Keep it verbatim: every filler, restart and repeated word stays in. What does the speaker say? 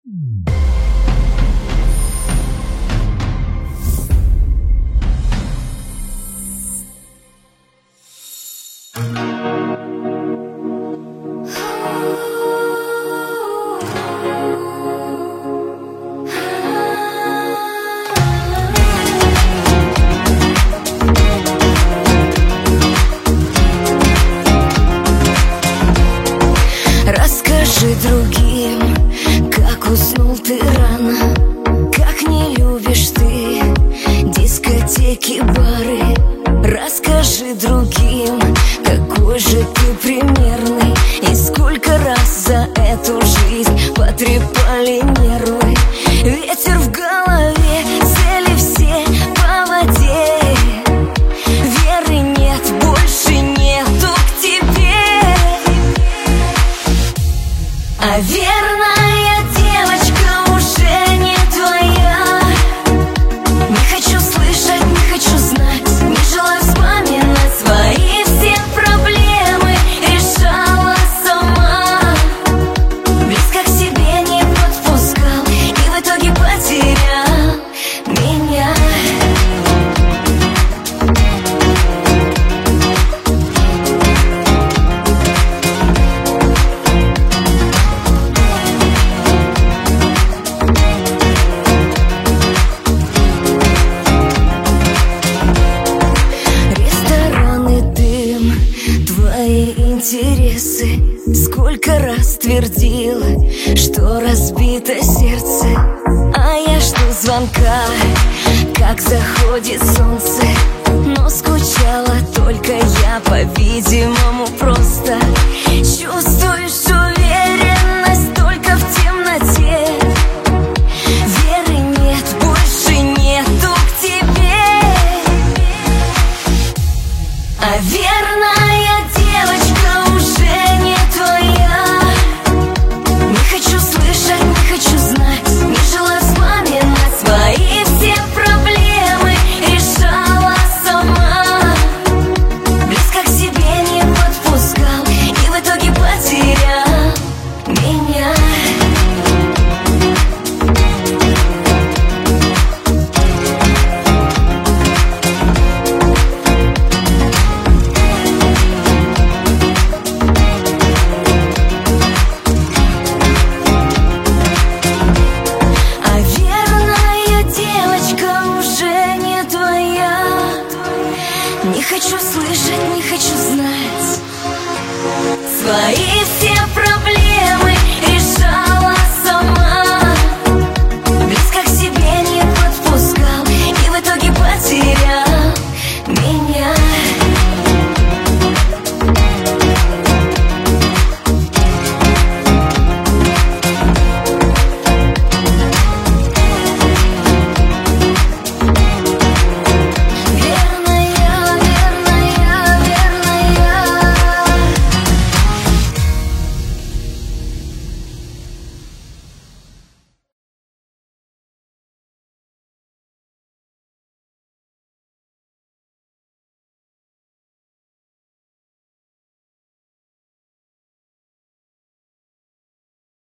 Расскажи другим, как уснул ты рано, как не любишь ты дискотеки, бары. Расскажи другим, какой же ты примерный, и сколько раз за эту жизнь потрепали нервы. Ветер в голове, цели все по воде, веры нет, больше нету к тебе. А верная девочка уже не твоя. Не хочу слышать, не хочу знать, не желаю вспоминать свои все проблемы. Решала сама, близко к себе не подпускал, и в итоге потерял меня. Интересы. Сколько раз твердила, что разбито сердце, а я жду звонка, как заходит солнце. Но скучала только я, по-видимому,